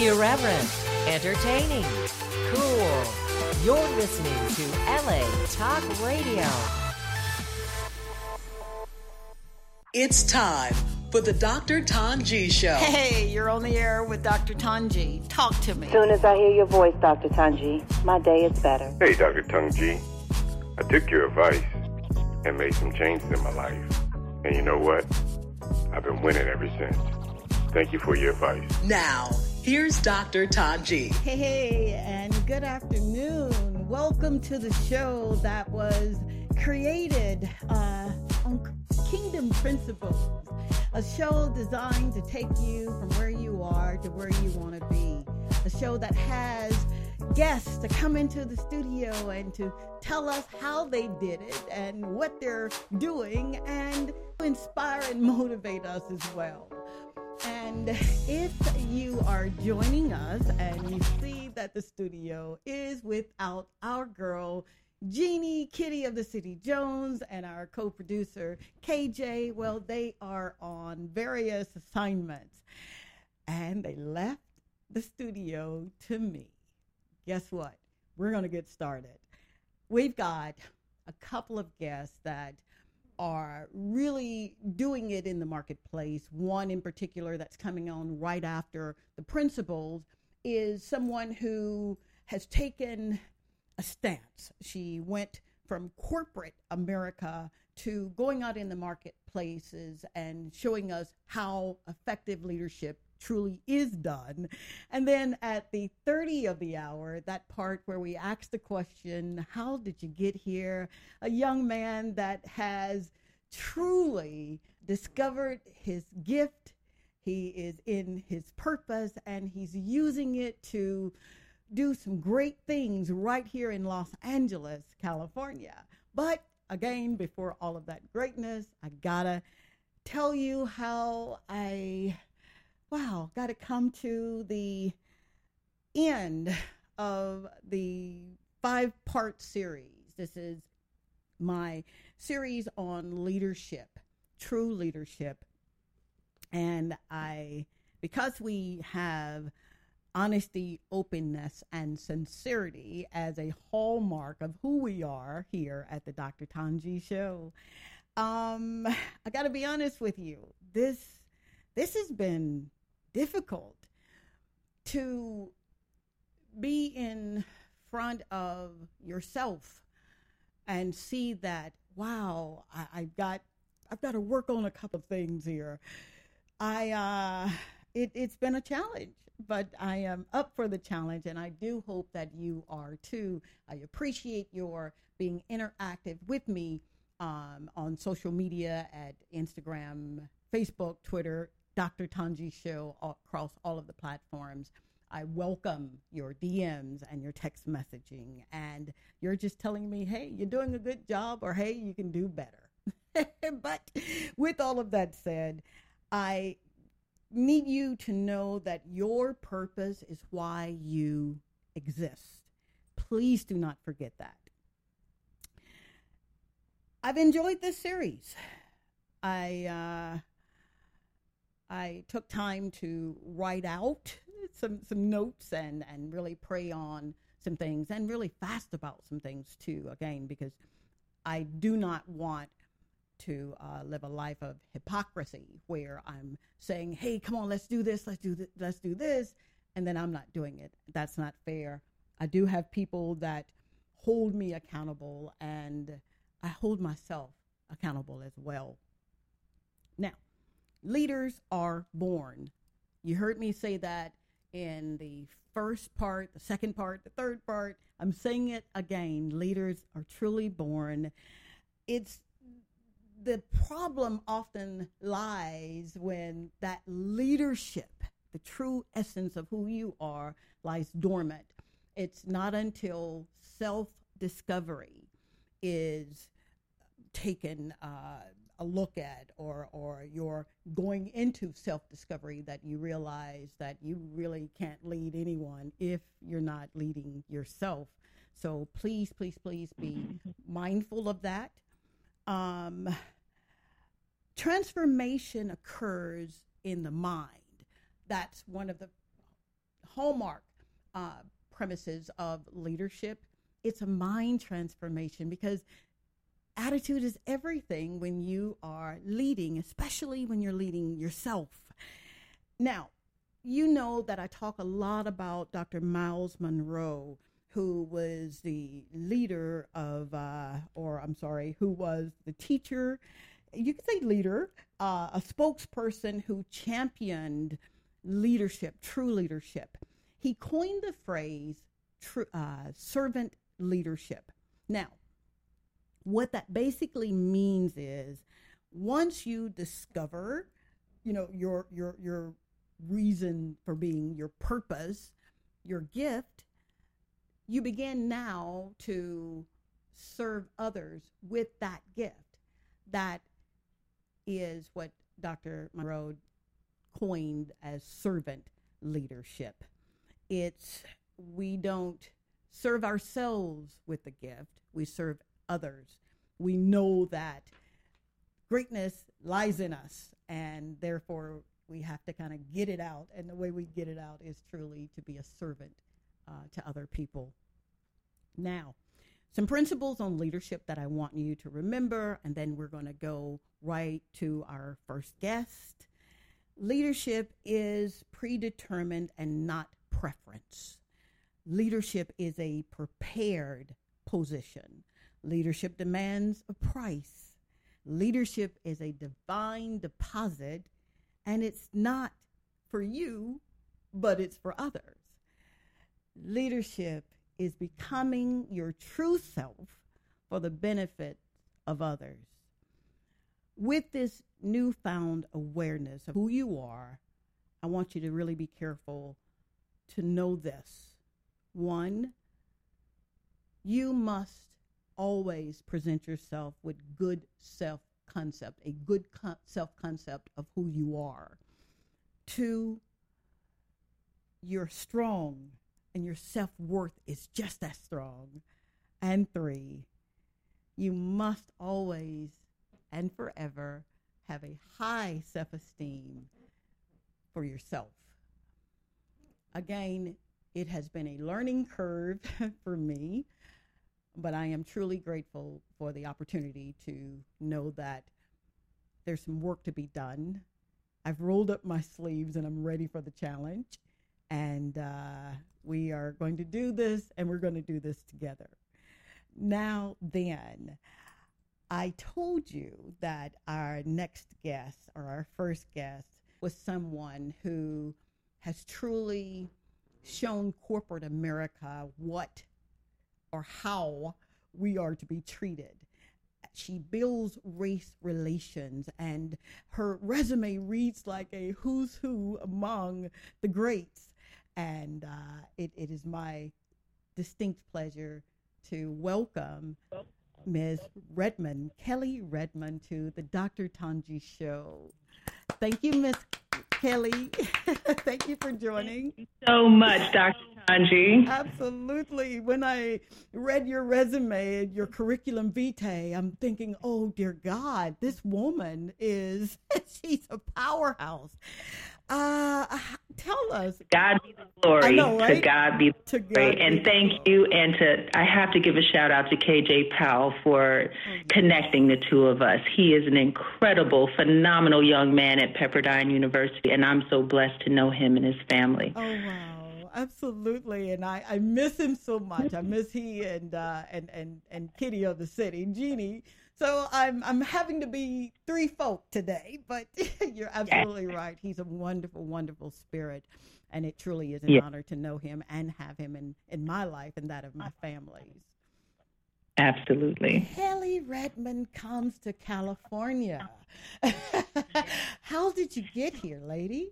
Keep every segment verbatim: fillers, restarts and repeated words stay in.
Irreverent, entertaining, cool. You're listening to L A Talk Radio. It's time for the Doctor Tanji Show. Hey, you're on the air with Doctor Tanji. Talk to me. As soon as I hear your voice, Doctor Tanji, my day is better. Hey, Doctor Tanji. I took your advice and made some changes in my life. And you know what? I've been winning ever since. Thank you for your advice. Now, here's Doctor Tanji. Hey, hey, and good afternoon. Welcome to the show that was created uh, on Kingdom Principles, a show designed to take you from where you are to where you want to be, a show that has guests to come into the studio and to tell us how they did it and what they're doing and inspire and motivate us as well. And if you are joining us and you see that the studio is without our girl, Jeannie Kitty of the City Jones, and our co-producer, K J, well, they are on various assignments. And they left the studio to me. Guess what? We're going to get started. We've got a couple of guests that are really doing it in the marketplace. One in particular that's coming on right after the Principles is someone who has taken a stance. She went from corporate America to going out in the marketplaces and showing us how effective leadership truly is done. And then at the thirty of the hour, that part where we ask the question, how did you get here? A young man that has truly discovered his gift. He is in his purpose and he's using it to do some great things right here in Los Angeles, California. But again, before all of that greatness, I gotta tell you how I Wow, got to come to the end of the five-part series. This is my series on leadership, true leadership. And I, because we have honesty, openness, and sincerity as a hallmark of who we are here at the Doctor Tanji Show, um, I got to be honest with you. This, this has been difficult to be in front of yourself and see that, wow, I, I've got, I've got to work on a couple of things here. I, uh, it, it's been a challenge, but I am up for the challenge, and I do hope that you are too. I appreciate your being interactive with me um, on social media at Instagram, Facebook, Twitter, Doctor Tanji Show across all of the platforms. I welcome your D Ms and your text messaging, and you're just telling me, hey, you're doing a good job, or hey, you can do better. But with all of that said, I need you to know that your purpose is why you exist. Please do not forget that. I've enjoyed this series. I, uh, I took time to write out some, some notes and, and really pray on some things and really fast about some things too, again, because I do not want to uh, live a life of hypocrisy where I'm saying, hey, come on, let's do this, let's do this, let's do this, and then I'm not doing it. That's not fair. I do have people that hold me accountable, and I hold myself accountable as well. Now, leaders are born. You heard me say that in the first part, the second part, the third part. I'm saying it again. Leaders are truly born. It's the problem often lies when that leadership, the true essence of who you are, lies dormant. It's not until self-discovery is taken uh, a look at, or or you're going into self-discovery, that you realize that you really can't lead anyone if you're not leading yourself. So please, please, please be mindful of that. Um, transformation occurs in the mind. That's one of the hallmark uh, premises of leadership. It's a mind transformation, because attitude is everything when you are leading, especially when you're leading yourself. Now, you know that I talk a lot about Doctor Myles Munroe, who was the leader of, uh, or I'm sorry, who was the teacher, you could say leader, uh, a spokesperson who championed leadership, true leadership. He coined the phrase tr- uh, servant leadership. Now, what that basically means is, once you discover, you know, your your your reason for being, your purpose, your gift, you begin now to serve others with that gift. That is what Doctor Munroe coined as servant leadership. It's, we don't serve ourselves with the gift, we serve others. We know that greatness lies in us, and therefore we have to kind of get it out. And the way we get it out is truly to be a servant uh, to other people. Now, some principles on leadership that I want you to remember, and then we're going to go right to our first guest. Leadership is predetermined and not preference. Leadership is a prepared position. Leadership demands a price. Leadership is a divine deposit, and it's not for you, but it's for others. Leadership is becoming your true self for the benefit of others. With this newfound awareness of who you are, I want you to really be careful to know this. One, you must always present yourself with good self-concept, a good con- self-concept of who you are. Two, you're strong and your self-worth is just as strong. And three, you must always and forever have a high self-esteem for yourself. Again, it has been a learning curve for me, but I am truly grateful for the opportunity to know that there's some work to be done. I've rolled up my sleeves and I'm ready for the challenge. And uh, we are going to do this, and we're going to do this together. Now then, I told you that our next guest, or our first guest, was someone who has truly shown corporate America what or how we are to be treated. She builds race relations, and her resume reads like a who's who among the greats. And uh, it, it is my distinct pleasure to welcome Miz Redmond, Kelly Redmond, to the Doctor Tanji Show. Thank you, Miz Kelly. Thank you for joining. Thank you so much, Doctor Tanji. Absolutely. When I read your resume, your curriculum vitae, I'm thinking, oh, dear God, this woman is, she's a powerhouse. Uh, tell us. To God be the glory. I know, right? To God be the to glory. God and thank you. And to, I have to give a shout out to K J Powell for oh, connecting the two of us. He is an incredible, phenomenal young man at Pepperdine University, and I'm so blessed to know him and his family. Oh, wow. Absolutely. And I, I miss him so much. I miss he and, uh, and, and, and Kitty of the city, Jeannie. So I'm I'm having to be three folk today, but you're absolutely yes. right. He's a wonderful, wonderful spirit, and it truly is an yes. honor to know him and have him in, in my life and that of my family's. Absolutely. Kelly Redmond comes to California. How did you get here, lady?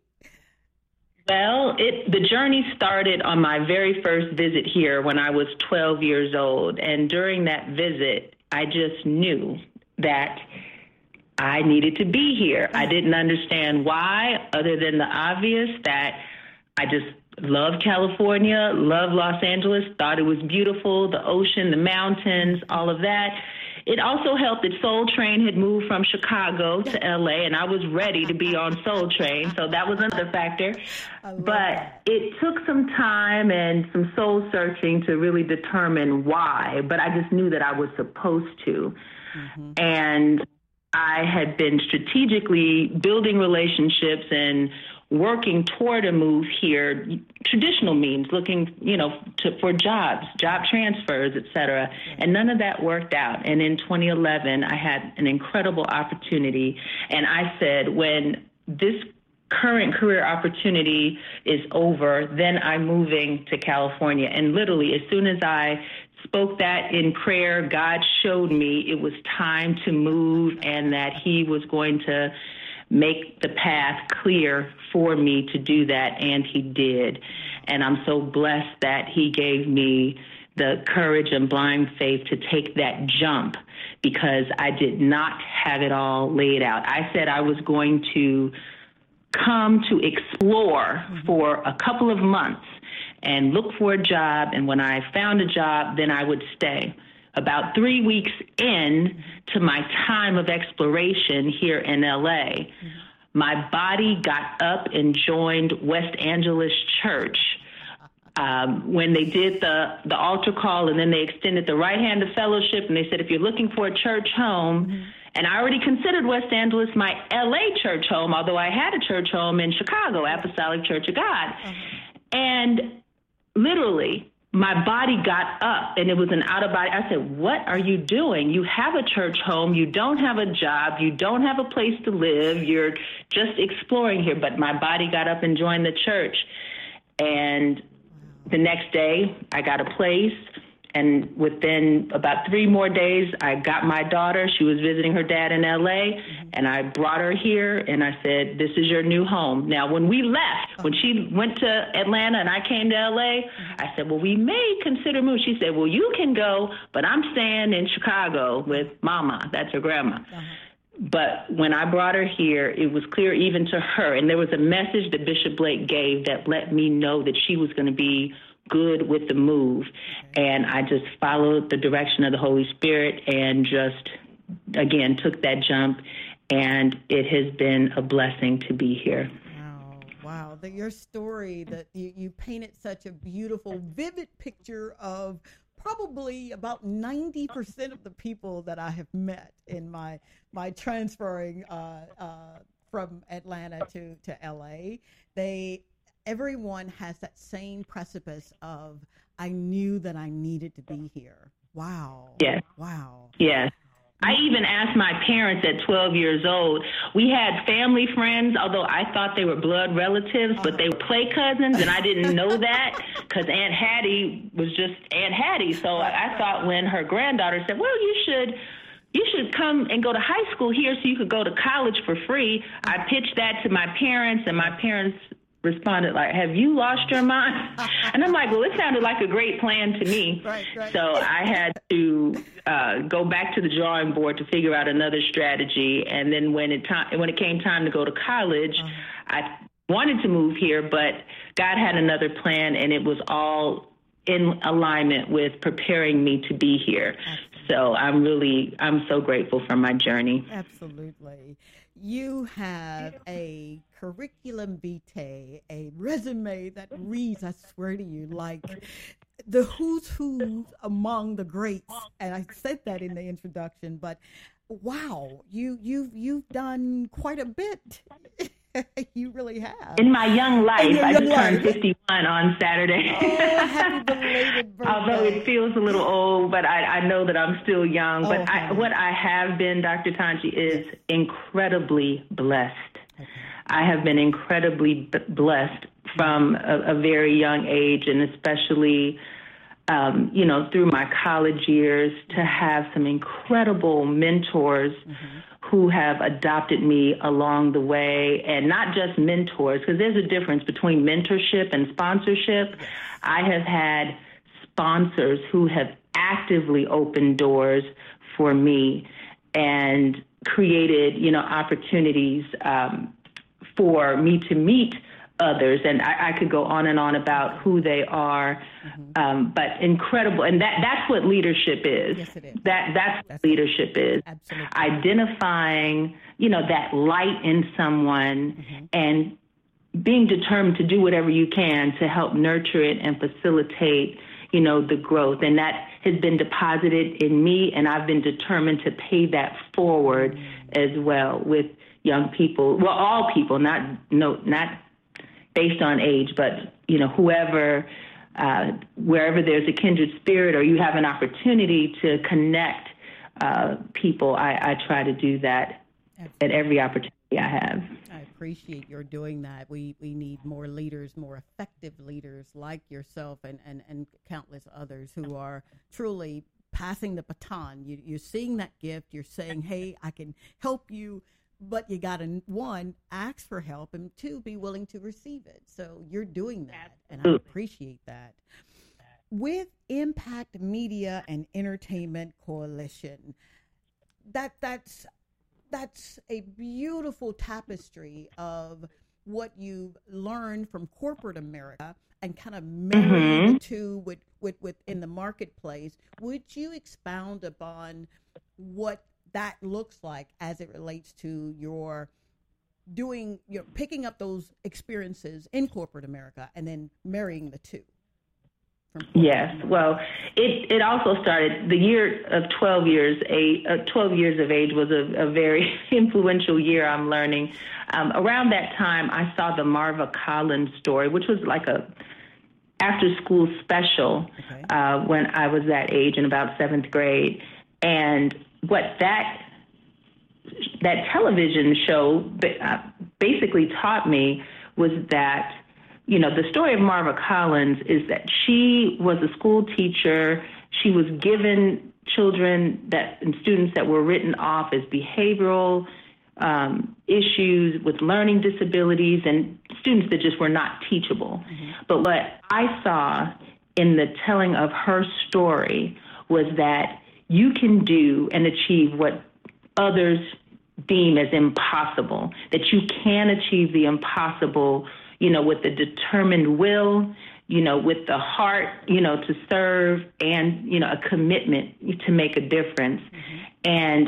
Well, it the journey started on my very first visit here when I was twelve years old, and during that visit, I just knew that I needed to be here. I didn't understand why, other than the obvious, that I just loved California, loved Los Angeles, thought it was beautiful, the ocean, the mountains, all of that. it also helped that Soul Train had moved from Chicago to L A, and I was ready to be on Soul Train, so that was another factor. But that. it took some time and some soul searching to really determine why, but I just knew that I was supposed to. Mm-hmm. And I had been strategically building relationships and working toward a move here, traditional means, looking, you know, to, for jobs, job transfers, et cetera. And none of that worked out. And in twenty eleven, I had an incredible opportunity. And I said, when this current career opportunity is over, then I'm moving to California. And literally, as soon as I spoke that in prayer, God showed me it was time to move and that he was going to make the path clear for me to do that, and he did. And I'm so blessed that he gave me the courage and blind faith to take that jump, because I did not have it all laid out. I said I was going to come to explore for a couple of months and look for a job, and when I found a job, then I would stay. About three weeks in to my time of exploration here in L A, my body got up and joined West Angeles Church. Um, when they did the, the altar call, and then they extended the right hand of fellowship, and they said, if you're looking for a church home, mm-hmm. and I already considered West Angeles my L A church home, although I had a church home in Chicago, Apostolic Church of God. Uh-huh. And literally, my body got up, and it was an out-of-body. I said, what are you doing? You have a church home. You don't have a job. You don't have a place to live. You're just exploring here. But my body got up and joined the church. And the next day, I got a place. And within about three more days, I got my daughter. She was visiting her dad in L A, mm-hmm. and I brought her here, and I said, this is your new home. Now, when we left, when she went to Atlanta and I came to L A, mm-hmm. I said, well, we may consider moving. She said, well, you can go, but I'm staying in Chicago with Mama. That's her grandma. Uh-huh. But when I brought her here, it was clear even to her, and there was a message that Bishop Blake gave that let me know that she was going to be good with the move. And I just followed the direction of the Holy Spirit and just, again, took that jump. And it has been a blessing to be here. Wow. Wow. The, your story, that you, you painted such a beautiful, vivid picture of probably about ninety percent of the people that I have met in my, my transferring uh, uh, from Atlanta to, to L A. They Everyone has that same precipice of, I knew that I needed to be here. Wow. Yes. Wow. Yes. I even asked my parents at twelve years old. We had family friends, although I thought they were blood relatives, but they were play cousins, and I didn't know that because Aunt Hattie was just Aunt Hattie. So I thought when her granddaughter said, well, you should you should come and go to high school here so you could go to college for free, I pitched that to my parents, and my parents responded like, have you lost your mind? And I'm like, well, it sounded like a great plan to me. Right, right. So I had to uh, go back to the drawing board to figure out another strategy. And then when it time when it came time to go to college, uh-huh. I wanted to move here, but God had another plan, and it was all in alignment with preparing me to be here. Absolutely. So I'm really, I'm so grateful for my journey. Absolutely. You have a curriculum vitae, a resume that reads, I swear to you, like the who's who among the greats. And I said that in the introduction, but wow, you, you've, you've done quite a bit. You really have. In my young life, I young just life. turned fifty-one on Saturday. Oh, happy belated birthday. Although it feels a little old, but I, I know that I'm still young. Oh, but I, what I have been, Doctor Tanji, is incredibly blessed. Okay. I have been incredibly b- blessed from a, a very young age, and especially, um, you know, through my college years, to have some incredible mentors mm-hmm. who have adopted me along the way, and not just mentors, because there's a difference between mentorship and sponsorship. Yes. I have had sponsors who have actively opened doors for me and created, you know, opportunities um, for me to meet others, and I, I could go on and on about who they are, mm-hmm. um, but incredible, and that that's what leadership is. Yes, it is. That that's, that's what leadership is. Absolutely. Identifying, you know, that light in someone, mm-hmm. and being determined to do whatever you can to help nurture it and facilitate, you know, the growth. And that has been deposited in me, and I've been determined to pay that forward mm-hmm. as well with young people. Well, all people, not no, not based on age, but, you know, whoever, uh, wherever there's a kindred spirit or you have an opportunity to connect uh, people, I, I try to do that Absolutely. At every opportunity I have. I appreciate your doing that. We we need more leaders, more effective leaders like yourself and, and, and countless others who are truly passing the baton. You, you're seeing that gift. You're saying, hey, I can help you. But you got to, one, ask for help, and two, be willing to receive it. So you're doing that, and I appreciate that. With Impact Media and Entertainment Coalition, that that's that's a beautiful tapestry of what you've learned from corporate America and kind of marry mm-hmm. the two with, with, with in the marketplace. Would you expound upon what that looks like as it relates to your doing, you're picking up those experiences in corporate America and then marrying the two? Yes. Well, it, it also started the year of twelve years, a, uh, twelve years of age was a, a very influential year, I'm learning. Um, around that time, I saw the Marva Collins story, which was like a after school special okay. uh, when I was that age in about seventh grade. And what that that television show basically taught me was that, you know, the story of Marva Collins is that she was a school teacher. She was given children that and students that were written off as behavioral um, issues with learning disabilities and students that just were not teachable. Mm-hmm. But what I saw in the telling of her story was that you can do and achieve what others deem as impossible, that you can achieve the impossible, you know, with the determined will, you know, with the heart, you know, to serve and, you know, a commitment to make a difference. Mm-hmm. And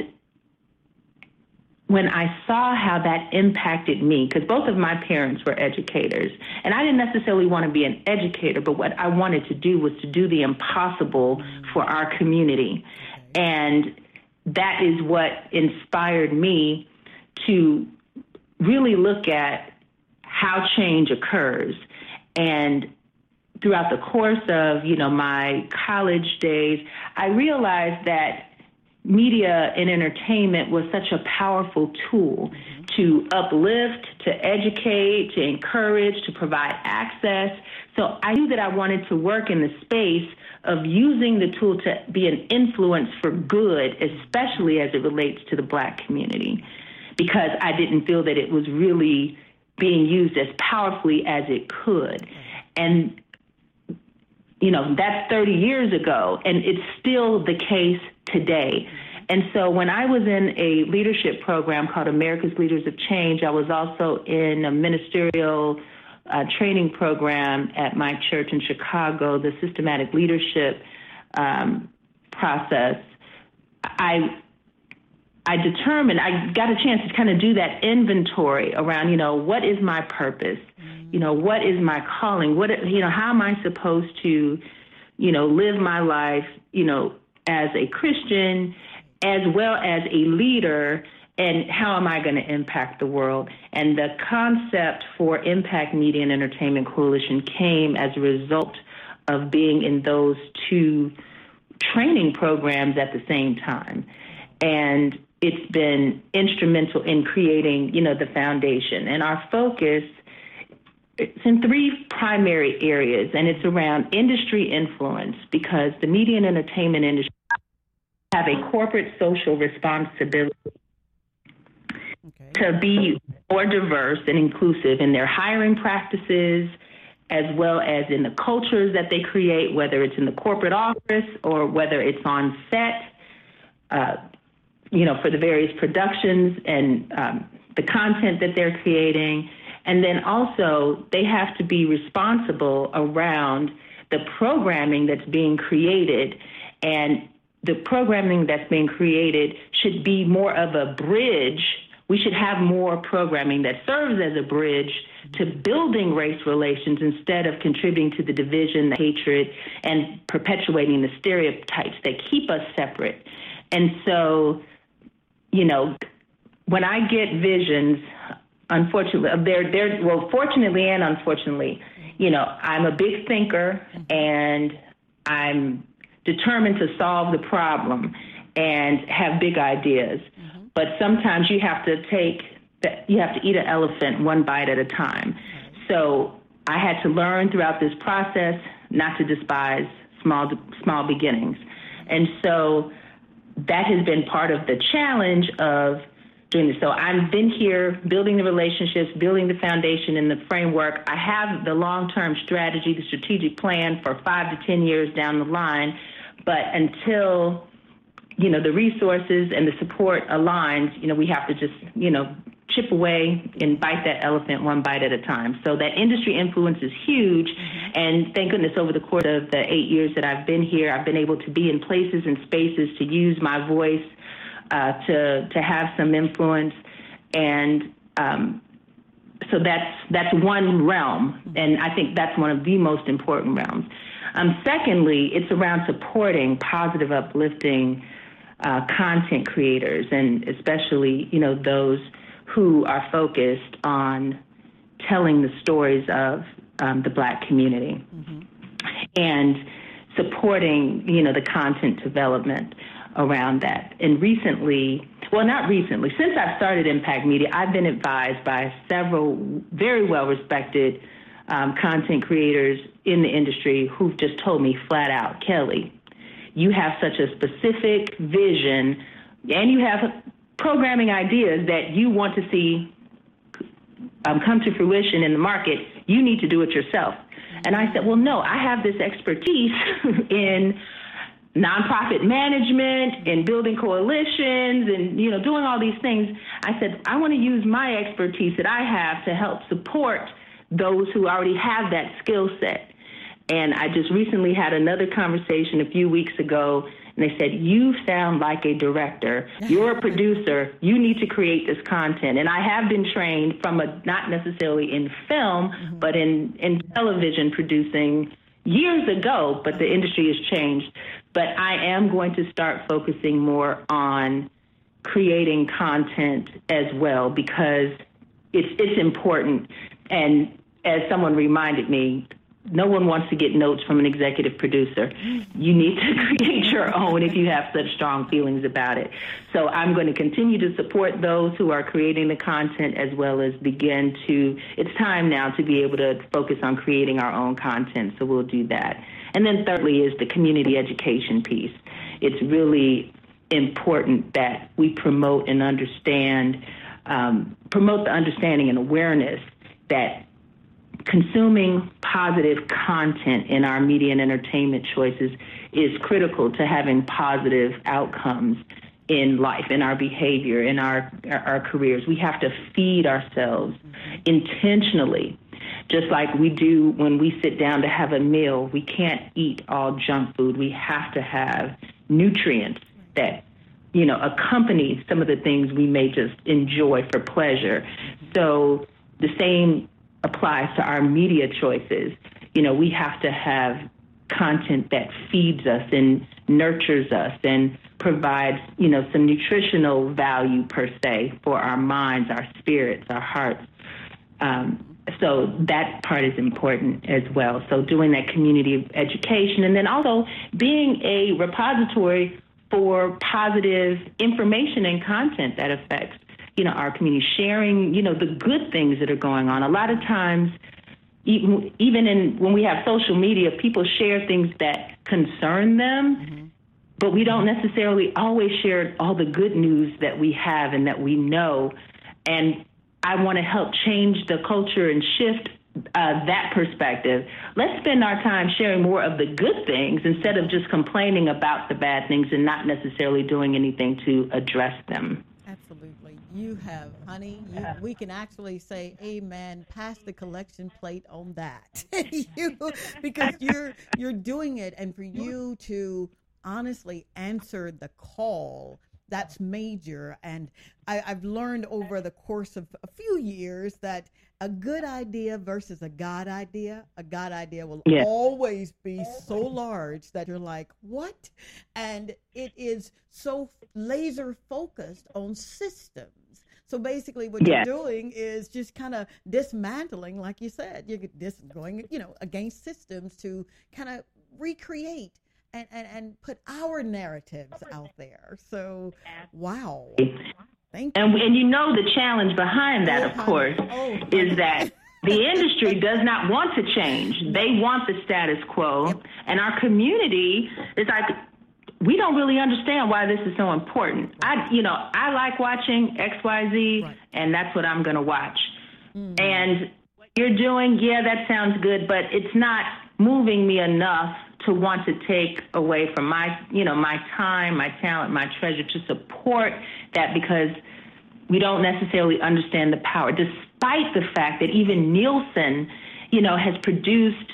when I saw how that impacted me, because both of my parents were educators, and I didn't necessarily want to be an educator, but what I wanted to do was to do the impossible mm-hmm. for our community. Okay. And that is what inspired me to really look at how change occurs. And throughout the course of, you know, my college days, I realized that media and entertainment was such a powerful tool mm-hmm. to uplift, to educate, to encourage, to provide access. So I knew that I wanted to work in the space of using the tool to be an influence for good, especially as it relates to the Black community, because I didn't feel that it was really being used as powerfully as it could. And, you know, that's thirty years ago, and it's still the case today. And so when I was in a leadership program called America's Leaders of Change, I was also in a ministerial uh, training program at my church in Chicago, the systematic leadership um, process. I I determined, I got a chance to kind of do that inventory around, you know, what is my purpose? You know, what is my calling? What, you know, how am I supposed to, you know, live my life, you know, as a Christian, as well as a leader, and how am I going to impact the world? And the concept for Impact Media and Entertainment Coalition came as a result of being in those two training programs at the same time. And it's been instrumental in creating, you know, the foundation. And our focus, it's in three primary areas, and it's around industry influence, because the media and entertainment industry have a corporate social responsibility okay. to be more diverse and inclusive in their hiring practices, as well as in the cultures that they create, whether it's in the corporate office or whether it's on set, uh, you know, for the various productions and um, the content that they're creating, And then also they have to be responsible around the programming that's being created. And the programming that's being created should be more of a bridge. We should have more programming that serves as a bridge to building race relations instead of contributing to the division, the hatred, and perpetuating the stereotypes that keep us separate. And so, you know, when I get visions, unfortunately, they're, they're, well, fortunately and unfortunately, you know, I'm a big thinker and I'm determined to solve the problem and have big ideas. Mm-hmm. But sometimes you have to take, you have to eat an elephant one bite at a time. So I had to learn throughout this process not to despise small, small beginnings. And so that has been part of the challenge of doing this. So I've been here building the relationships, building the foundation and the framework. I have the long-term strategy, the strategic plan for five to ten years down the line. But until, you know, the resources and the support aligns, you know, we have to just, you know, chip away and bite that elephant one bite at a time. So that industry influence is huge. Mm-hmm. And thank goodness over the course of the eight years that I've been here, I've been able to be in places and spaces to use my voice, uh, to to have some influence. And um, so that's that's one realm. Mm-hmm. And I think that's one of the most important realms. Um, secondly, it's around supporting positive, uplifting uh, content creators, and especially, you know, those who are focused on telling the stories of um, the Black community, mm-hmm. and supporting, you know, the content development around that. And recently, well, not recently, since I've started Impact Media, I've been advised by several very well-respected um, content creators in the industry who've just told me flat out, Kelly, you have such a specific vision and you have programming ideas that you want to see um, come to fruition in the market. You need to do it yourself. And I said, well, no, I have this expertise in nonprofit management and building coalitions and, you know, doing all these things. I said, I want to use my expertise that I have to help support those who already have that skill set. And I just recently had another conversation a few weeks ago, and they said, you sound like a director. You're a producer. You need to create this content. And I have been trained from a, not necessarily in film, mm-hmm. but in, in television producing years ago, but the industry has changed. But I am going to start focusing more on creating content as well, because it's it's important. And as someone reminded me, no one wants to get notes from an executive producer. You need to create your own if you have such strong feelings about it. So I'm going to continue to support those who are creating the content, as well as begin to, it's time now to be able to focus on creating our own content. So we'll do that. And then thirdly is the community education piece. It's really important that we promote and understand, um, promote the understanding and awareness that consuming positive content in our media and entertainment choices is critical to having positive outcomes in life, in our behavior, in our, our careers. We have to feed ourselves intentionally, just like we do when we sit down to have a meal. We can't eat all junk food. We have to have nutrients that, you know, accompany some of the things we may just enjoy for pleasure. So the same applies to our media choices. You know, we have to have content that feeds us and nurtures us and provides, you know, some nutritional value per se for our minds, our spirits, our hearts. Um, so that part is important as well. So doing that community education, and then also being a repository for positive information and content that affects, you know, our community, sharing, you know, the good things that are going on. A lot of times, even, even in when we have social media, people share things that concern them, mm-hmm. but we don't necessarily always share all the good news that we have and that we know. And I want to help change the culture and shift uh, that perspective. Let's spend our time sharing more of the good things instead of just complaining about the bad things and not necessarily doing anything to address them. Absolutely. You have, honey, you, we can actually say, amen, pass the collection plate on that. you, because you're you're doing it, and for you to honestly answer the call, that's major. And I, I've learned over the course of a few years that a good idea versus a God idea, a God idea will yeah. always be so large that you're like, what? And it is so laser focused on systems. So basically what yeah. you're doing is just kind of dismantling, like you said, you're just going, you know, against systems to kind of recreate and, and, and put our narratives out there. So, wow. Thank you. And, and you know the challenge behind that, oh, of course, oh, is that the industry does not want to change. They want the status quo. Yep. And our community is like, we don't really understand why this is so important. I, you know, I like watching X Y Z, right. and that's what I'm going to watch. Mm-hmm. And what you're doing, yeah, that sounds good, but it's not moving me enough to want to take away from my, you know, my time, my talent, my treasure to support that, because we don't necessarily understand the power, despite the fact that even Nielsen, you know, has produced,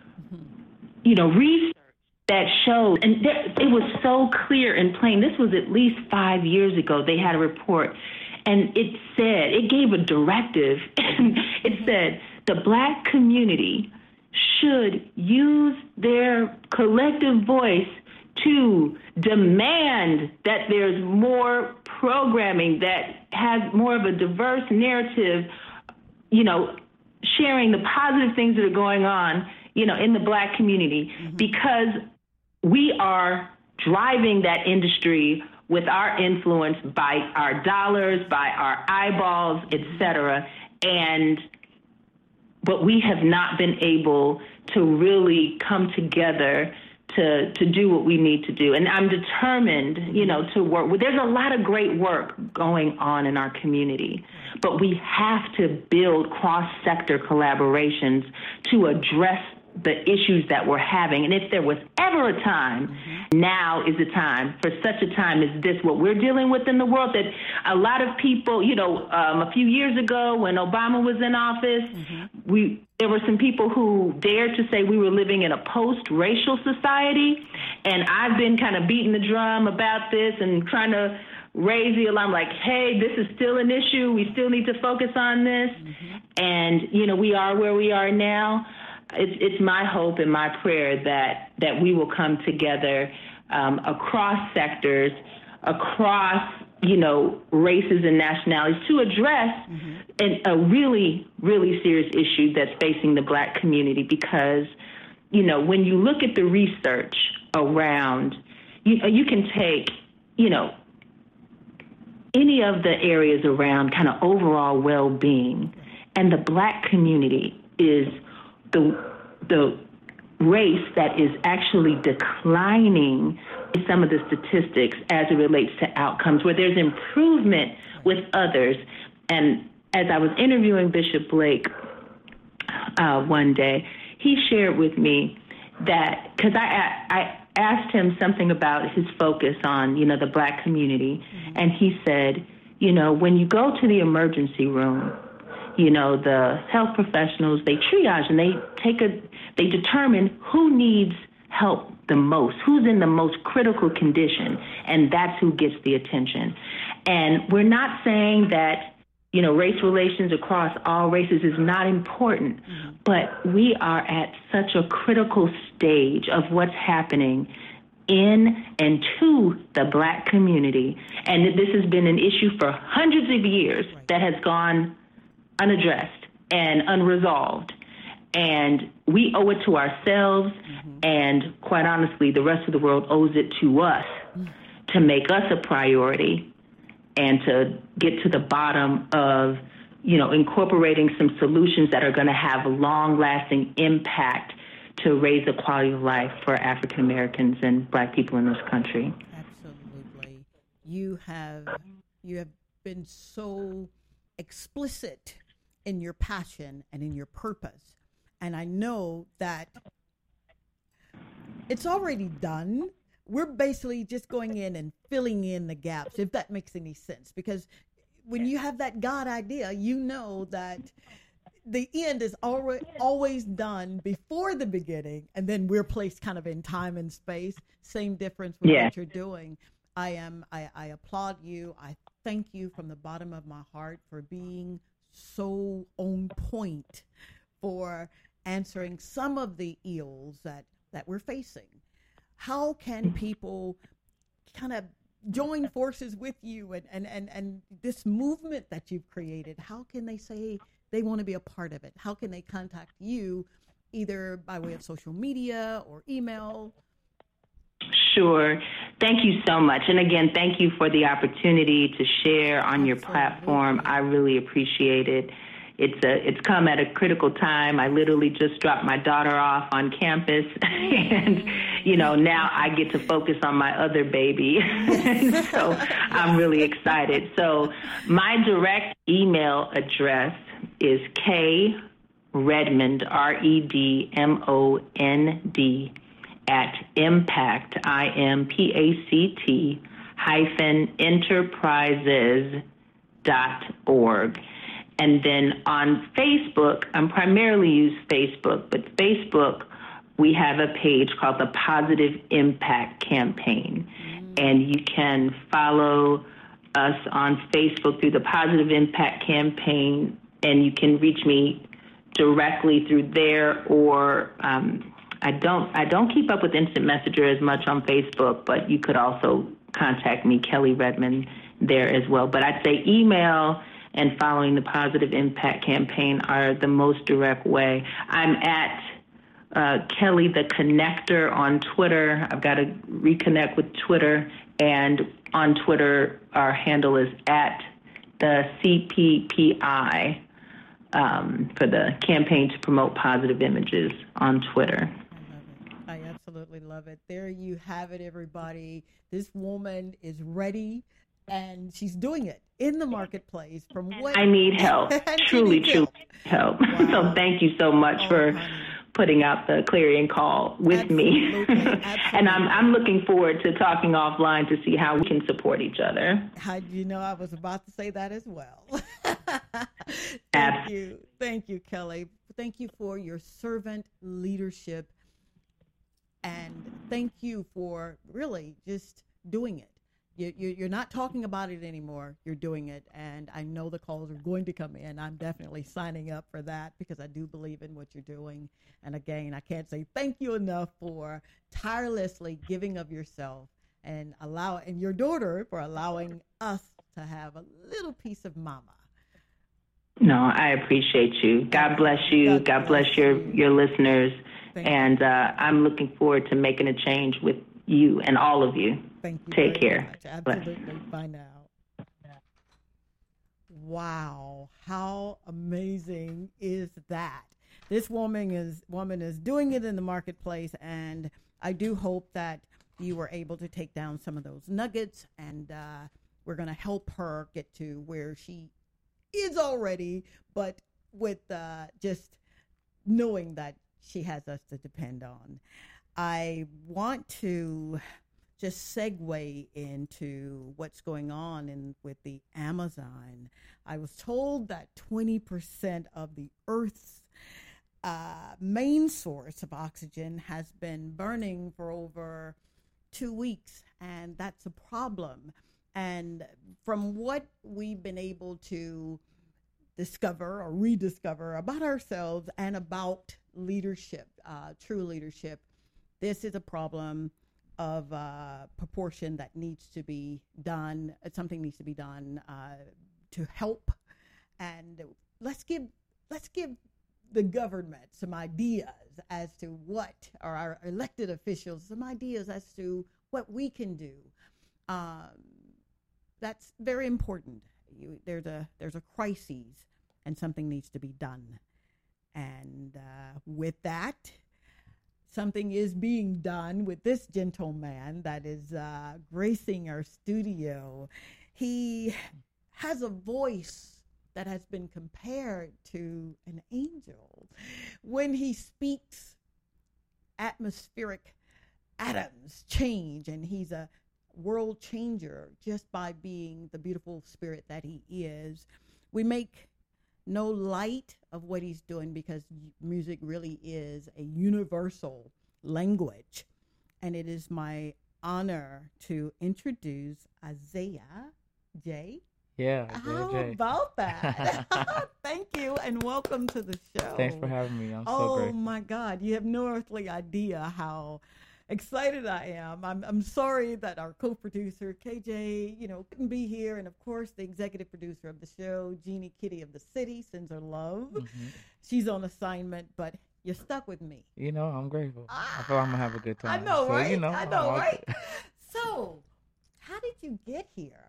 you know, research that shows, and there, it was so clear and plain. This was at least five years ago. They had a report, and it said, it gave a directive, and it said the Black community should use their collective voice to demand that there's more programming that has more of a diverse narrative, you know, sharing the positive things that are going on, you know, in the Black community, mm-hmm. because we are driving that industry with our influence by our dollars, by our eyeballs, et cetera. And but we have not been able to really come together to to do what we need to do. And I'm determined, you know, to work. There's a lot of great work going on in our community, but we have to build cross-sector collaborations to address the issues that we're having. And if there was ever a time, mm-hmm. now is the time. For such a time as this, what we're dealing with in the world, that a lot of people, you know, um, a few years ago when Obama was in office, mm-hmm. we there were some people who dared to say we were living in a post-racial society. And I've been kind of beating the drum about this and trying to raise the alarm, like, hey, this is still an issue. We still need to focus on this. Mm-hmm. And, you know, we are where we are now. It's, it's my hope and my prayer that, that we will come together um, across sectors, across, you know, races and nationalities to address mm-hmm. an, a really, really serious issue that's facing the Black community. Because, you know, when you look at the research around, you, you can take, you know, any of the areas around kind of overall well-being, and the Black community is the the race that is actually declining in some of the statistics as it relates to outcomes, where there's improvement with others. And as I was interviewing Bishop Blake uh, one day, he shared with me that, because I, I asked him something about his focus on, you know, the Black community, mm-hmm. and he said, you know, when you go to the emergency room, you know, the health professionals, they triage and they take a, they determine who needs help the most, who's in the most critical condition, and that's who gets the attention. And we're not saying that, you know, race relations across all races is not important, mm-hmm. but we are at such a critical stage of what's happening in and to the Black community. And this has been an issue for hundreds of years right. that has gone unaddressed and unresolved. And we owe it to ourselves, mm-hmm. and quite honestly, the rest of the world owes it to us mm-hmm. to make us a priority and to get to the bottom of, you know, incorporating some solutions that are going to have a long-lasting impact to raise the quality of life for African Americans and Black people in this country. Absolutely. You have you have been so explicit in your passion and in your purpose. And I know that it's already done. We're basically just going in and filling in the gaps, if that makes any sense, because when you have that God idea, you know that the end is already always done before the beginning, and then we're placed kind of in time and space. Same difference with Yeah. what you're doing. I am. I, I applaud you. I thank you from the bottom of my heart for being so on point for answering some of the ills that, that we're facing. How can people kind of join forces with you and, and, and, and this movement that you've created? How can they say they want to be a part of it? How can they contact you either by way of social media or email? Sure. Thank you so much. And again, thank you for the opportunity to share on your Absolutely. platform. I really appreciate it. It's a, it's come at a critical time. I literally just dropped my daughter off on campus, and, you know, now I get to focus on my other baby. And so I'm really excited. So my direct email address is K Redmond, R E D M O N D, at impact, I M P A C T, hyphen, enterprises dot org. And then on Facebook, I primarily use Facebook, but Facebook, we have a page called the Positive Impact Campaign. Mm-hmm. And you can follow us on Facebook through the Positive Impact Campaign, and you can reach me directly through there, or um, I don't I don't keep up with Instant Messenger as much on Facebook, but you could also contact me, Kelly Redmond, there as well. But I'd say email and following the Positive Impact Campaign are the most direct way. I'm at uh, Kelly the Connector on Twitter. I've got to reconnect with Twitter. And on Twitter, our handle is at the C P P I um, for the Campaign to Promote Positive Images on Twitter. I love it. I absolutely love it. There you have it, everybody. This woman is ready, and she's doing it in the marketplace. From what I need help, truly, need truly help. help. Wow. So thank you so much Oh, for honey. putting out the clarion call with Absolutely, me. absolutely. And I'm I'm looking forward to talking offline to see how we can support each other. How you know I was about to say that as well. Thank Ab- you. Thank you, Kelly. Thank you for your servant leadership. And thank you for really just doing it. You, you, you're not talking about it anymore. You're doing it. And I know the calls are going to come in. I'm definitely signing up for that because I do believe in what you're doing. And again, I can't say thank you enough for tirelessly giving of yourself and allow and your daughter for allowing us to have a little piece of mama. No, I appreciate you. God bless you. God, God bless, bless your, you. your listeners. Thank and uh, I'm looking forward to making a change with you and all of you. Thank you. Take care. Much. Absolutely. Bye now. Wow. How amazing is that? This woman is woman is doing it in the marketplace, and I do hope that you were able to take down some of those nuggets, and uh, we're going to help her get to where she is already, but with uh, just knowing that she has us to depend on. I want to just segue into what's going on in with the Amazon. I was told that twenty percent of the Earth's uh, main source of oxygen has been burning for over two weeks, and that's a problem. And from what we've been able to discover or rediscover about ourselves and about leadership, uh, true leadership, this is a problem of uh, proportion that needs to be done. Something needs to be done uh, to help, and let's give let's give the government some ideas as to what, or our elected officials some ideas as to what we can do. Um, that's very important. You, there's a there's a crisis, and something needs to be done. And uh, with that, something is being done with this gentleman that is uh, gracing our studio. He has a voice that has been compared to an angel. When he speaks, atmospheric atoms change, and he's a world changer just by being the beautiful spirit that he is. We make no light of what he's doing because music really is a universal language. And it is my honor to introduce Isaiah J. Yeah, How J J. about that? Thank you, and welcome to the show. Thanks for having me. I'm so Oh grateful. my God, you have no earthly idea how excited I am. I'm I'm sorry that our co-producer K J, you know, couldn't be here, and of course the executive producer of the show, Jeannie Kitty of the City, sends her love. Mm-hmm. She's on assignment, but you're stuck with me. You know, I'm grateful. I feel like I'm gonna have a good time. I know, so, right? You know, I know, I'm right? okay. So, how did you get here?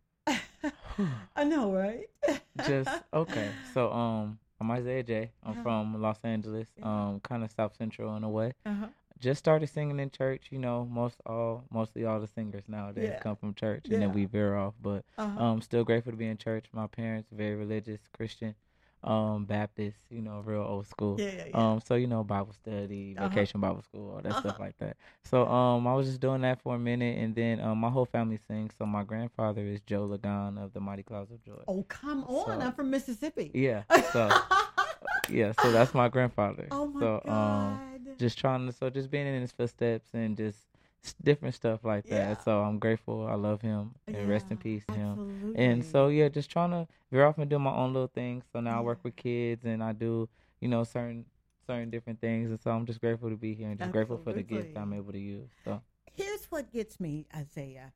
I know, right? Just okay. So, um, I'm Isaiah J. I'm Uh-huh. from Los Angeles, um, kind of South Central in a way. Uh-huh. Just started singing in church. You know, most all mostly all the singers nowadays Yeah. come from church, and Yeah. then we veer off. But Uh-huh. um, still grateful to be in church. My parents very religious, Christian, um, Baptist. You know, real old school. Yeah, yeah, yeah. Um, so you know, Bible study, Uh-huh. vacation Bible school, all that stuff Uh-huh. like that. So um, I was just doing that for a minute, and then um, my whole family sings. So my grandfather is Joe Lagan of the Mighty Clouds of Joy. Oh, come on. So- I'm from Mississippi. Yeah. So yeah, so that's my grandfather. Oh, my so God. um, just trying to, so just being in his footsteps and just s- different stuff like Yeah. that. So I'm grateful. I love him, and rest in Yeah, peace to him. absolutely. And so yeah, just trying to veer off and do my own little things. So now I work Yeah. with kids, and I do, you know, certain certain different things. And so I'm just grateful to be here, and just grateful for the gift Absolutely. I'm able to use. So Here's what gets me, Isaiah.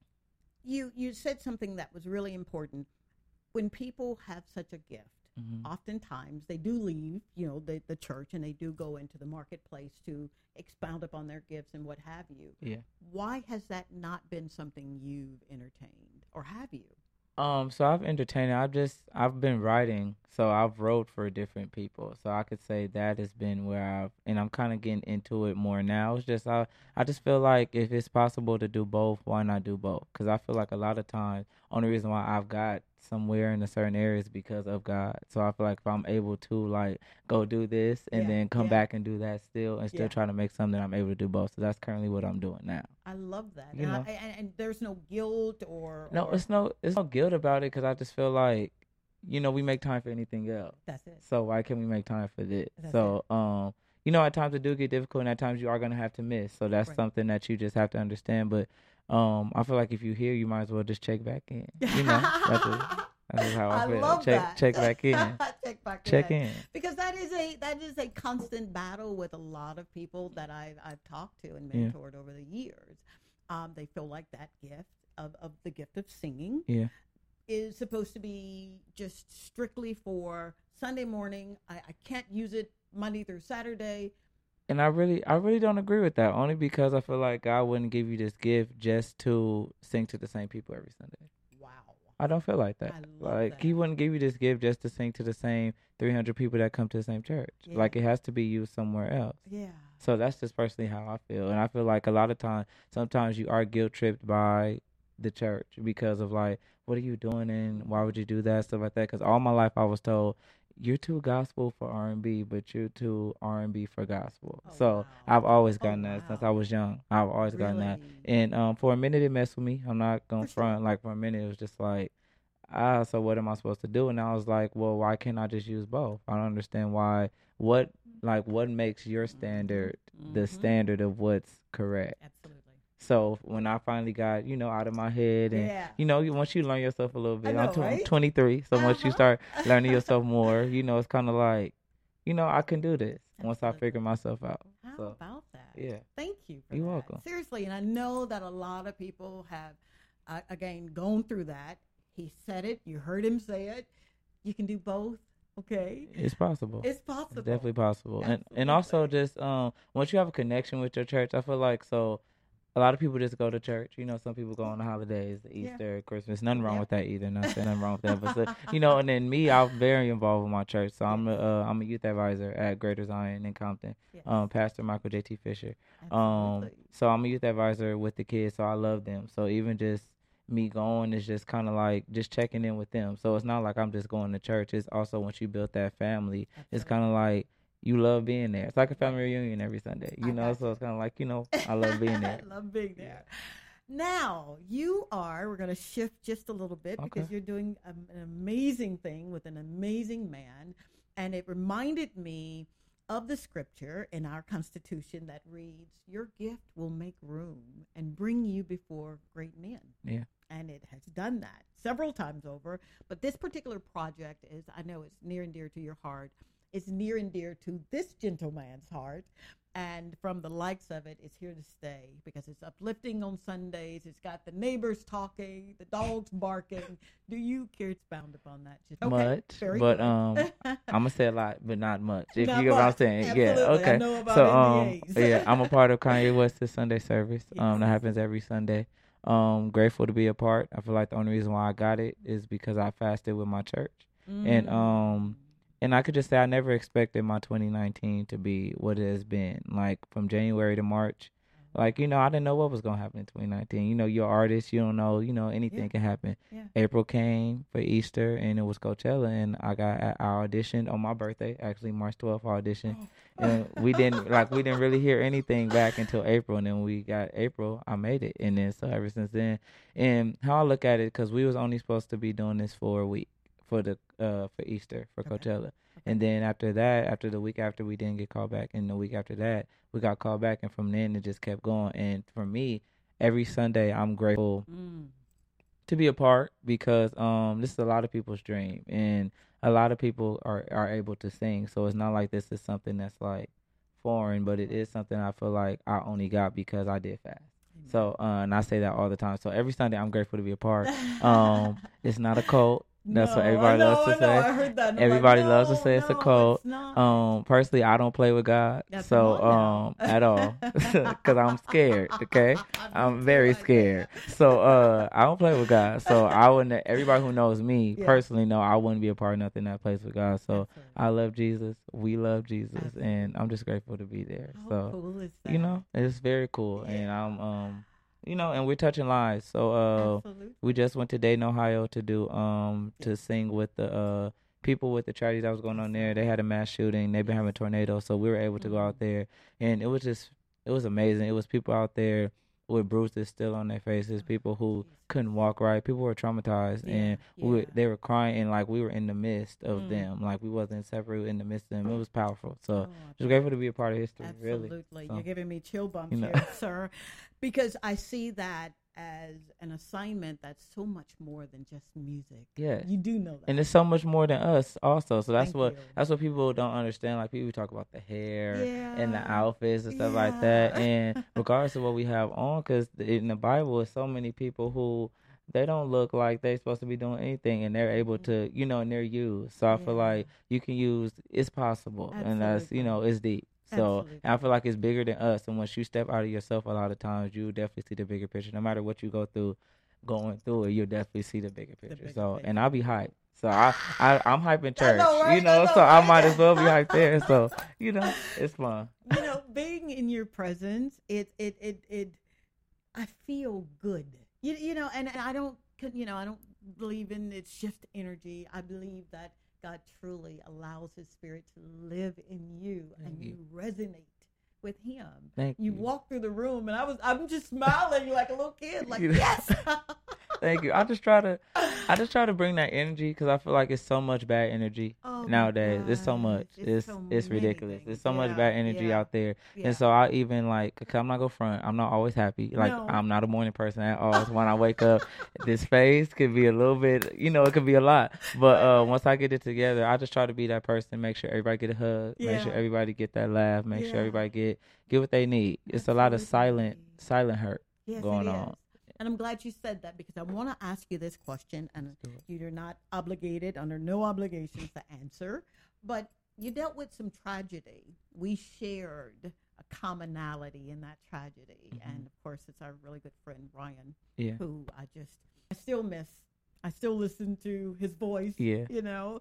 You you said something that was really important. When people have such a gift, mhm. oftentimes they do leave, you know, the, the church, and they do go into the marketplace to expound upon their gifts and what have you. yeah. Why has that not been something you've entertained, or have you? Um, so I've entertained. I've just I've been writing, so I've wrote for different people. So I could say that has been where I've, and I'm kind of getting into it more now. It's just I I just feel like if it's possible to do both, why not do both? Because I feel like a lot of times, only reason why I've got somewhere in a certain area is because of God. So I feel like if I'm able to like go do this and Yeah, then come yeah. back and do that still, and still Yeah. try to make something, I'm able to do both. So that's currently what I'm doing now. I love that. You and, I, know. and, and there's no guilt or No, or- it's no it's no guilt about it because I just feel like, you know, we make time for anything else. that's it. So why can't we make time for this? That's so, um, you know, at times it do get difficult, and at times you are gonna have to miss. So that's Right. something that you just have to understand. But um, I feel like if you hear, you might as well just check back in. You know, that's just, that's just how I, I feel. love check that. check back in. check back check in. in. Because that is a that is a constant battle with a lot of people that I've I've talked to and Yeah. mentored over the years. Um, they feel like that gift of, of the gift of singing Yeah. is supposed to be just strictly for Sunday morning. I, I can't use it Monday through Saturday. And I really, I really don't agree with that. Only because I feel like God wouldn't give you this gift just to sing to the same people every Sunday. Wow. I don't feel like that. I love Like that. He wouldn't give you this gift just to sing to the same three hundred people that come to the same church. Yeah. Like it has to be used somewhere else. Yeah. So that's just personally how I feel. And I feel like a lot of times, sometimes you are guilt tripped by the church because of like, what are you doing and why would you do that, stuff like that. Because all my life I was told, you're too gospel for R and B, but you're too R and B for gospel. Oh, so wow. I've always Oh, gotten that since I wow. was young. I've always gotten that. Really? And um, for a minute it messed with me. I'm not going For to sure. front. Like for a minute it was just like, ah, so what am I supposed to do? And I was like, well, why can't I just use both? I don't understand why. What like what makes your standard the Mhm. standard of what's correct? Absolutely. So when I finally got, you know, out of my head, and Yeah. you know, you- once you learn yourself a little bit, I know, I'm tw- right? twenty-three, so once you Uh-huh. start learning yourself more, you know, it's kind of like, you know, I can do this once I Absolutely. figure myself out. How So about that? yeah. Thank you for You're that. welcome. Seriously, and I know that a lot of people have, uh, again, gone through that. He said it. You heard him say it. You can do both. Okay. It's possible. It's possible. It's definitely possible. And and also just um once you have a connection with your church, I feel like so a lot of people just go to church. You know, some people go on the holidays, the Yeah. Easter, Christmas. Nothing wrong Yeah. with that either. Not saying nothing wrong with that. But so, you know, and then me, I'm very involved with my church. So I'm a uh, I'm a youth advisor at Greater Zion in Compton. Yes. Um, Pastor Michael J T Fisher. Um, Absolutely. so I'm a youth advisor with the kids. So I love them. So even just me going is just kind of like just checking in with them. So it's not like I'm just going to church. It's also once you build that family, it's kind of like you love being there. It's like a family reunion every Sunday, you I know. got So you. it's kind of like, you know, I love being there. I love being there. Now, you are, we're going to shift just a little bit Okay. because you're doing a, an amazing thing with an amazing man. And it reminded me of the scripture in our Constitution that reads, your gift will make room and bring you before great men. Yeah. And it has done that several times over. But this particular project is, I know it's near and dear to your heart. It's near and dear to this gentleman's heart. And from the likes of it, it's here to stay because it's uplifting on Sundays. It's got the neighbors talking, the dogs barking. Do you care to expound upon that? Just, Much, very but good. um, I'm gonna say a lot, but not much. If Not you get what I'm much. saying, Absolutely. yeah, I okay. know about So um, N D As. yeah, I'm a part of Kanye West's Sunday service. Um, Yes. that happens every Sunday. Um, grateful to be a part. I feel like the only reason why I got it is because I fasted with my church, and um. And I could just say I never expected my twenty nineteen to be what it has been. Like from January to March, like, you know, I didn't know what was going to happen in twenty nineteen. You know, you're an artist, you don't know, you know, anything Yeah. can happen. Yeah. April came for Easter and it was Coachella, and I got I auditioned on my birthday, actually March twelfth I auditioned. And we didn't like we didn't really hear anything back until April, and then we got April, I made it. And then so ever since then, and how I look at it, because we was only supposed to be doing this for a week. For the uh for Easter for Okay. Coachella, and then after that, after the week after we didn't get called back, and the week after that we got called back, and from then it just kept going. And for me, every Sunday I'm grateful Mm. to be a part because um this is a lot of people's dream, and a lot of people are are able to sing. So it's not like this is something that's like foreign, but it is something I feel like I only got because I did fast. So uh, and I say that all the time. So every Sunday I'm grateful to be a part. Um, it's not a cult. That's No, what I everybody know, loves to I know. say. I heard that. and I'm Everybody like, loves to no, say it's a no, cult. it's not. Um, personally, I don't play with God, That's so come on um, now. at all, because I'm scared. Okay, I'm Me very too, I scared. guess. So uh, I don't play with God. So I wouldn't. Everybody who knows me Yeah. personally know I wouldn't be a part of nothing that plays with God. So Absolutely. I love Jesus. We love Jesus, Absolutely. and I'm just grateful to be there. How so cool is that? you know, it's very cool, and I'm um, you know, and we're touching lives. So uh. Absolutely. We just went to Dayton, Ohio to do um to sing with the uh people with the tragedy that was going on there. They had a mass shooting. They've been having tornadoes, so we were able to go out there, and it was just it was amazing. It was people out there with bruises still on their faces, people who couldn't walk right, people who were traumatized, Yeah, and we yeah. they were crying, and like we were in the midst of Mm. them, like we wasn't separate, we were in the midst of them. It was powerful. So Oh, just grateful to be a part of history. Absolutely. Really. You're So, giving me chill bumps you know. here, sir, because I see that as an assignment that's so much more than just music. Yes. You do know that. And it's so much more than us also. So that's Thank what you. that's what people don't understand. Like people talk about the hair and the Yeah. outfits and stuff like that. Yeah. And regardless of what we have on, because in the Bible, there's so many people who they don't look like they're supposed to be doing anything, and they're able to, you know, and they're used. So I feel Yeah. like you can use. It's possible, and that's you know, it's deep. So Absolutely. and I feel like it's bigger than us. And once you step out of yourself, a lot of times you definitely see the bigger picture. No matter what you go through, going through it, you'll definitely see the bigger picture. bigger so picture. and I'll be hyped. So I, I I'm hyping church, know, right? you know. I know, so I right? might as well be hyped there. So you know, it's fun. You know, being in your presence, it it it it I feel good. You you know, and, and I don't you know I don't believe in it's just energy. I believe that God truly allows His Spirit to live in you, Thank and you. you. resonate with Him. Thank you you. walk through the room, and I was I'm just smiling like a little kid, like You know. yes. Thank you. I just try to, I just try to bring that energy because I feel like it's so much bad energy Oh my nowadays. It's so gosh, much. it's It's so it's many ridiculous. things. There's so much Yeah, bad energy yeah, out there, yeah. and so I even like. Cause I'm not gonna front. I'm not always happy. Like No. I'm not a morning person at all. So when I wake up, this phase could be a little bit. You know, it could be a lot. But uh, once I get it together, I just try to be that person. Make sure everybody get a hug. Make sure Yeah. everybody get that laugh. Make Yeah. sure everybody get get what they need. It's a lot of silent Absolutely. silent hurt Yes, going it on. is. And I'm glad you said that because I want to ask you this question, and do it. you're not obligated, under no obligations to answer, but you dealt with some tragedy. We shared a commonality in that tragedy. Mhm. And, of course, it's our really good friend, Ryan, Yeah. who I just, I still miss. I still listen to his voice, Yeah. you know.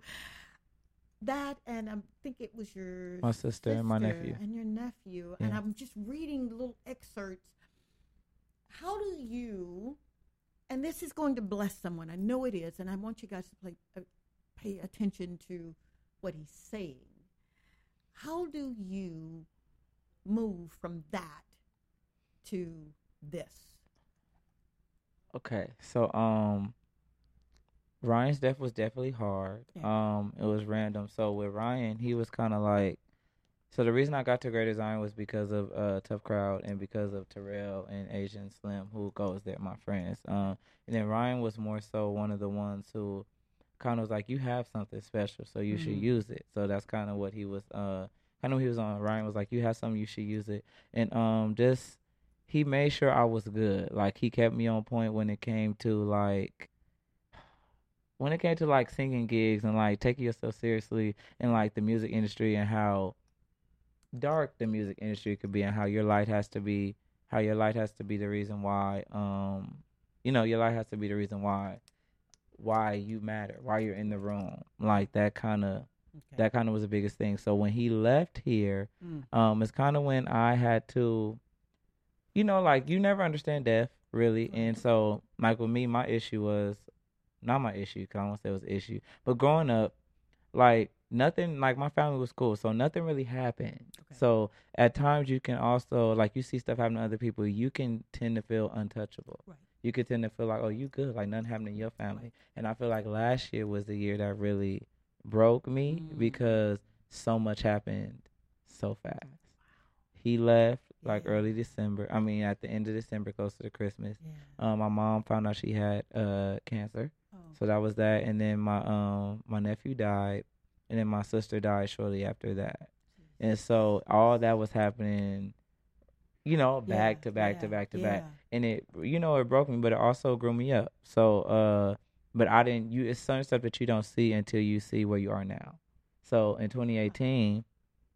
That, and I think it was your My sister and my nephew. And your nephew. And Yeah. I'm just reading little excerpts. How do you, and this is going to bless someone, I know it is, and I want you guys to play, uh, pay attention to what he's saying. How do you move from that to this? Okay, so um, Ryan's death was definitely hard. Yeah. Um, it was random. So with Ryan, he was kind of like. So the reason I got to Greater Zion was because of uh Tough Crowd and because of Terrell and Asian Slim, who goes there, my friends. Um, and then Ryan was more so one of the ones who kind of was like, you have something special, so you mm-hmm. should use it. So that's kind of what he was. Uh, kind of he was on. Ryan was like, you have something, you should use it, and um, just he made sure I was good. Like he kept me on point when it came to like. When it came to like singing gigs and like taking yourself seriously in like the music industry and how dark the music industry could be and how your light has to be how your light has to be the reason why um you know your light has to be the reason why why you matter, why you're in the room, like that kind of okay. that kind of was the biggest thing. So when he left here mm. um it's kind of when I had to, you know, like you never understand death really, mm-hmm. and so like with me, my issue was not my issue because I don't say it was an issue, but growing up, like nothing, like my family was cool, so nothing really happened. Okay. So at times you can also, like you see stuff happen to other people, you can tend to feel untouchable. Right. You could tend to feel like, oh, you good, like nothing happened in your family. Right. And I feel like last year was the year that really broke me mm. because so much happened so fast. He left like yeah. early December. I mean, at the end of December, close to the Christmas. Yeah. Um, my mom found out she had uh cancer. Oh. So that was that. And then my um my nephew died. And then my sister died shortly after that. And so all that was happening, you know, back yeah, to back yeah, to back to yeah. back. And it, you know, it broke me, but it also grew me up. So, uh, but I didn't, you, it's some stuff that you don't see until you see where you are now. So in twenty eighteen,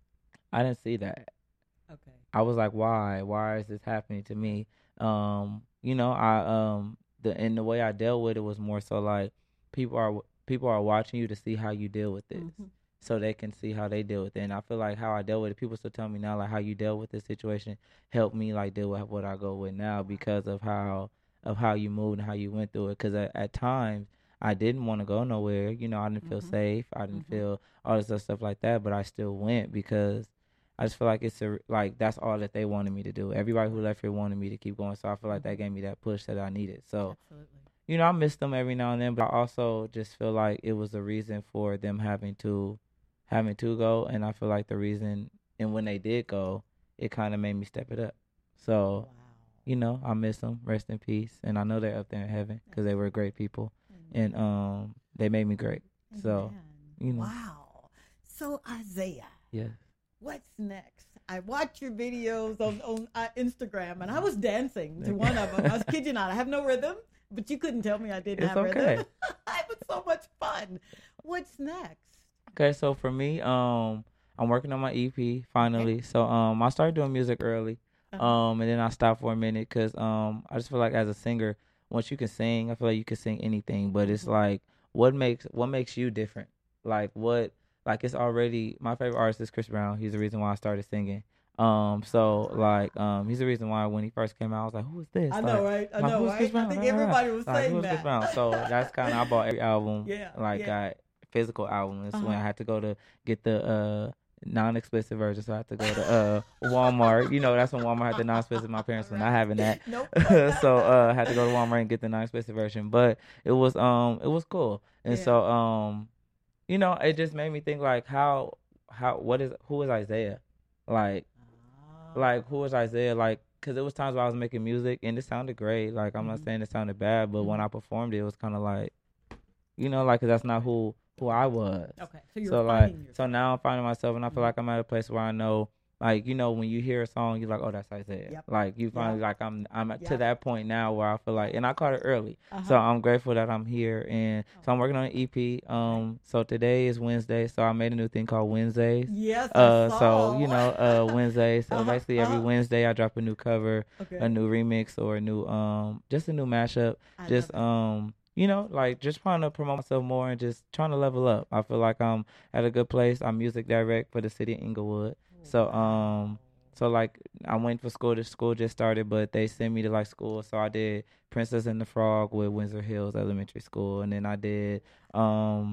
I didn't see that. Okay. I was like, why? Why is this happening to me? Um, you know, I, um, the, and the way I dealt with it was more so like people are, people are watching you to see how you deal with this. Mm-hmm. So they can see how they deal with it. And I feel like how I dealt with it, people still tell me now, like, how you dealt with this situation helped me, like, deal with what I go with now because of how of how you moved and how you went through it. Because at, at times, I didn't want to go nowhere. You know, I didn't feel mm-hmm. safe. I didn't mm-hmm. feel all this other stuff like that. But I still went because I just feel like it's, a, like, that's all that they wanted me to do. Everybody who left here wanted me to keep going. So I feel like that gave me that push that I needed. So, absolutely. You know, I miss them every now and then. But I also just feel like it was a reason for them having to having to go, and I feel like the reason, and when they did go, it kind of made me step it up. So, wow. You know, I miss them. Rest in peace. And I know they're up there in heaven because they were great people, Amen. and um, they made me great. Amen. So, you know. Wow. So, Isaiah. Yes. What's next? I watch your videos on, on uh, Instagram, and I was dancing to one of them. I was kidding you not. I have no rhythm, but you couldn't tell me I didn't it's have okay. rhythm. It was so much fun. What's next? Okay, so for me, um, I'm working on my E P finally. Okay. So um, I started doing music early, uh-huh. um, and then I stopped for a minute because um, I just feel like as a singer, once you can sing, I feel like you can sing anything. But it's like, what makes what makes you different? Like what? Like it's already my favorite artist is Chris Brown. He's the reason why I started singing. Um, so like, um, he's the reason why when he first came out, I was like, "Who is this?" I like, know, right? I like, know, right? I think everybody was like, saying who's that. Chris Brown? So that's kind of I bought every album. Yeah, like yeah. got physical album. It's uh-huh. when I had to go to get the uh non-explicit version, so I had to go to uh Walmart. You know, that's when Walmart had the non-explicit. My parents were not having that. Nope. So uh I had to go to Walmart and get the non-explicit version. But it was um it was cool. And yeah. so um you know, it just made me think like how how what is who is Isaiah? Like oh. like who is Isaiah? Like because it was times where I was making music and it sounded great. Like I'm mm-hmm. not saying it sounded bad, but mm-hmm. when I performed it, it was kind of like, you know, like, cause that's not who, who I was. Okay. So you're so like, yourself. So now I'm finding myself, and I feel mm-hmm. like I'm at a place where I know, like, you know, when you hear a song, you're like, oh, that's Isaiah. Yep. Like you finally, yep. like I'm, I'm yep. to that point now where I feel like, and I caught it early. Uh-huh. So I'm grateful that I'm here, and oh. so I'm working on an E P. Um, so today is Wednesday, so I made a new thing called Wednesdays. Yes. Uh, I saw. So you know, uh, Wednesday. So uh-huh. basically every uh-huh. Wednesday I drop a new cover, okay. a new remix, or a new, um, just a new mashup. I just um. You know, like just trying to promote myself more and just trying to level up. I feel like I'm at a good place. I'm music direct for the city of Inglewood. So, um, so like I'm waiting for school. The school just started, but they sent me to like school. So I did Princess and the Frog with Windsor Hills Elementary School, and then I did, um,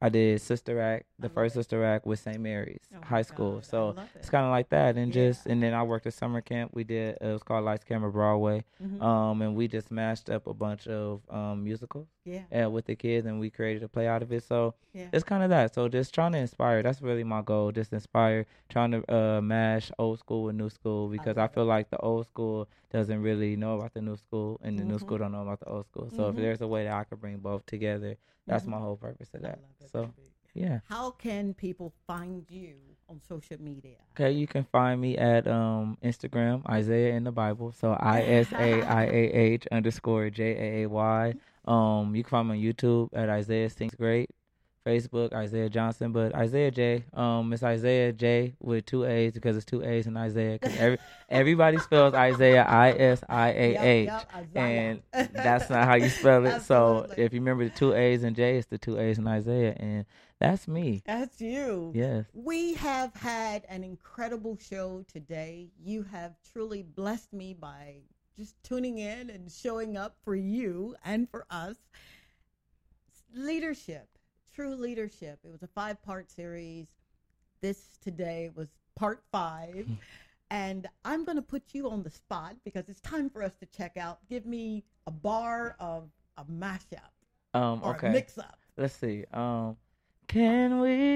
I did Sister Act, the first Sister Act with Saint Mary's Oh my High School. God, I So love it. it's kind of like that, and Yeah. just and then I worked at summer camp. We did it was called Lights Camera Broadway, Mhm. um, and we just mashed up a bunch of um musicals Yeah. uh, with the kids, and we created a play out of it. So Yeah. it's kind of that. So just trying to inspire. That's really my goal. Just inspire. Trying to uh, mash old school with new school because I, love feel like the old school doesn't really know about the new school, and the new Mhm. school don't know about the old school. So Mhm. if there's a way that I could bring both together, that's Mhm. my whole purpose of I that. love it, So baby. yeah. How can people find you on social media? Okay, you can find me at um Instagram, Isaiah in the Bible. So I S A I A H underscore J A A Y. Um, you can find me on YouTube at Isaiah Sings Great. Facebook, Isaiah Johnson, but Isaiah J. Um, it's Isaiah J with two A's because it's two A's in Isaiah. Cause every everybody spells Isaiah I S I A H, Yep, yep, and Isaiah. that's not how you spell it. So Absolutely. if you remember the two A's in J, it's the two A's in Isaiah, and that's me. That's you. Yes. We have had an incredible show today. You have truly blessed me by just tuning in and showing up for you and for us. Leadership, true leadership. It was a five-part series. This today was part five. And I'm going to put you on the spot because it's time for us to check out. Give me a bar of a mashup Um. or Okay. a mix-up. Let's see. Um, can we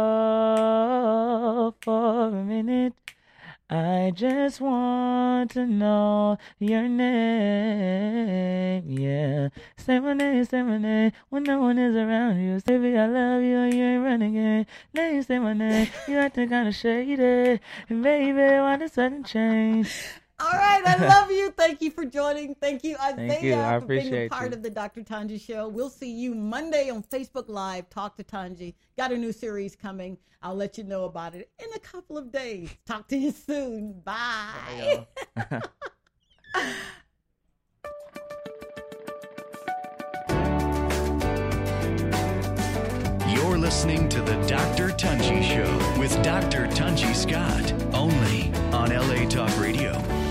talk for a minute? I just want to know your name. Yeah. Say my name, say my name when no one is around you. Say, baby, I love you and you ain't running game. Name, say my name. You acting kind of shady. And baby, why the sudden change? All right, I love you. Thank you for joining. Thank you, Isaiah, Thank you. I for being a appreciate part you. of the Doctor Tanji Show. We'll see you Monday on Facebook Live. Talk to Tanji. Got a new series coming. I'll let you know about it in a couple of days. Talk to you soon. Bye. You're listening to the Doctor Tunji Show with Doctor Tunji Scott, only on L A Talk Radio.